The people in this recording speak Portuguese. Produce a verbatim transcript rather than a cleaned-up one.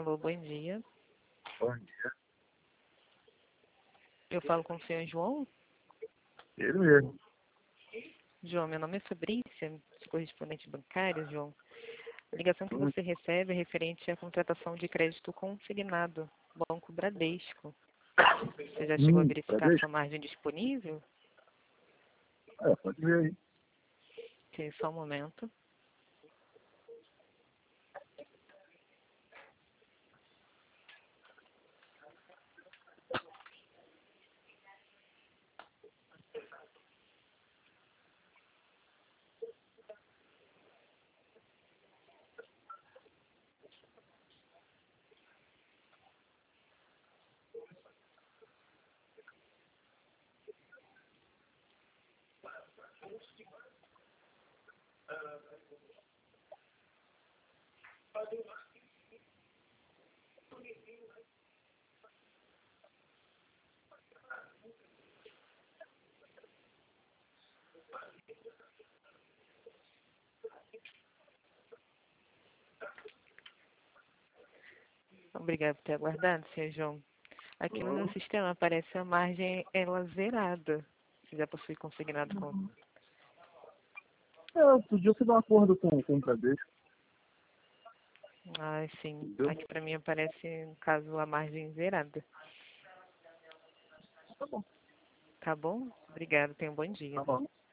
Alô, bom dia. Bom dia. Eu falo com o senhor João? Ele mesmo. João, meu nome é Fabrícia, sou correspondente bancário, João. A ligação que Hum, você recebe é referente à contratação de crédito consignado, Banco Bradesco. Você já chegou a hum, verificar Bradesco? sua margem disponível? É, pode ver aí. Sim, só um momento. Obrigado por ter aguardado, senhor João. Aqui no meu Hum, sistema aparece a margem ela zerada. Você já possui consignado com... É, eu podia fazer um acordo com, com o Bradesco, Ah, sim. entendeu? Aqui para mim aparece, no caso, a margem zerada. Tá bom, Tá bom? Obrigado, tenha um bom dia. tá bom.